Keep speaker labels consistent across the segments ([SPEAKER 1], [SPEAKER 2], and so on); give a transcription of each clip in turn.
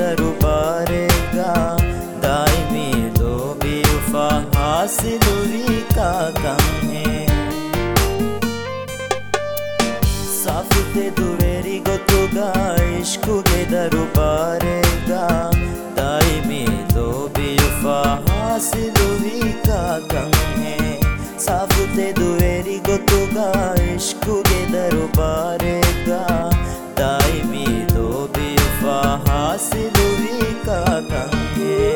[SPEAKER 1] दरबारेगा दाइमी दो बेवफा हासिल हुई का कम है साफते दुवेरी गोतुगा इश्कुगे दरबारेगा दाइमी दो बेवफा हासिल हुई का कम है साफते दुवेरी गोतुगा इश्कुगे दरबारेगा दाइमी दो बेवफा हासिल हुई का कम है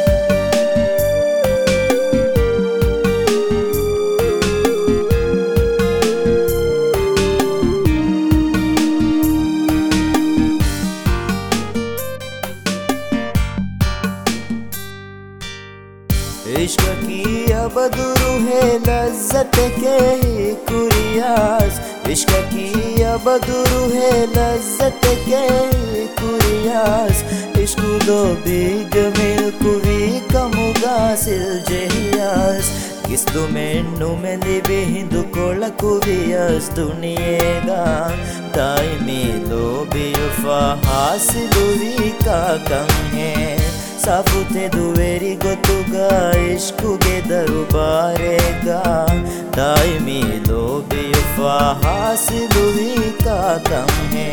[SPEAKER 1] इश्क की अब दुरू है लज्जत के ही कुरियास इश्क की अब दुरू है लज्जत के ही कुरियास इश्क दो बीग मिल कुवी कमुगासिल जहियास किस्तु मेन्नु मेलिबे हिंदु कोला कुवियास दुनियेगा दाइमी लो बेवफा हासिल हुई का कम है साफते दुवेरी गोतुगा इश्कुगे दरबारेगा दाइमी लो बेवफा हासिल हुई का कम है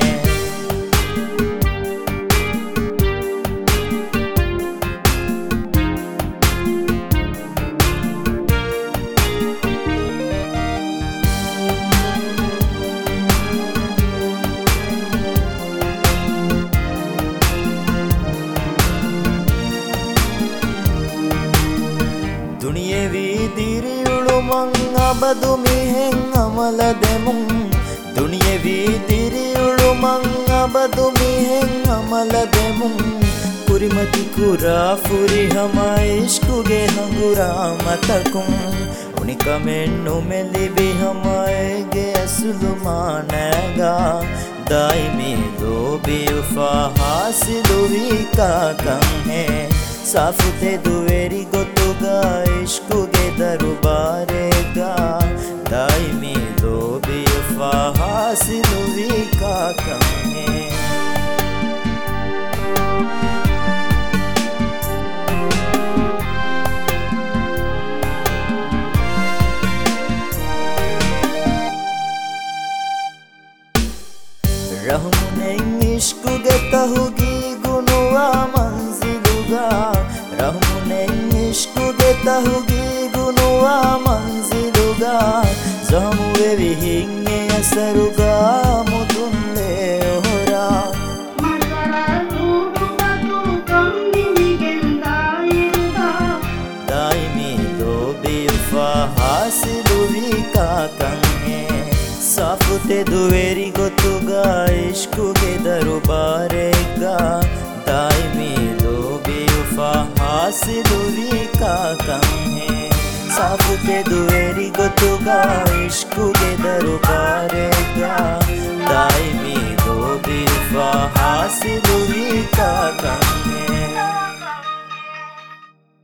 [SPEAKER 1] दुनियेवी दिरियुळु मंगबदुमि हेंगमलदेमुं दुनियेवी दिरियुळु मंगबदुमि हेंगमलदेमुं कुरिमति कुरा फुरि हमा इश्कुगे हंगुरा मतकुं उनिकमेन्नु मेलिबि हमाएगे असुलुमानेगा दाइमी दो बेवफा हासिल हुई का कम है साफते दुवेरी गोतुगा इश्कुगे दरबारेगा दाइमी दो बेवफा हासिल हुई का कम है रहमुने इश्कुगे तहुगी गुनुआ मंजिलुगा रहमुने इश्कुगे तहुगी गुनुआ मंजिलुगा जमुवे विहिंगे असरुगा मुदुल्ले ओहरा दाइमी दो बेवफा हासिल हुई का कम है साफते दुवेरी गोतुगा इश्कुगे दरबारेगा दाइमी दो बेवफा हासिल हुई का कम है साफते दुवेरी गोतुगा इश्कुगे दरबारेगा दाइमी दो बेवफा हासिल हुई का कम है।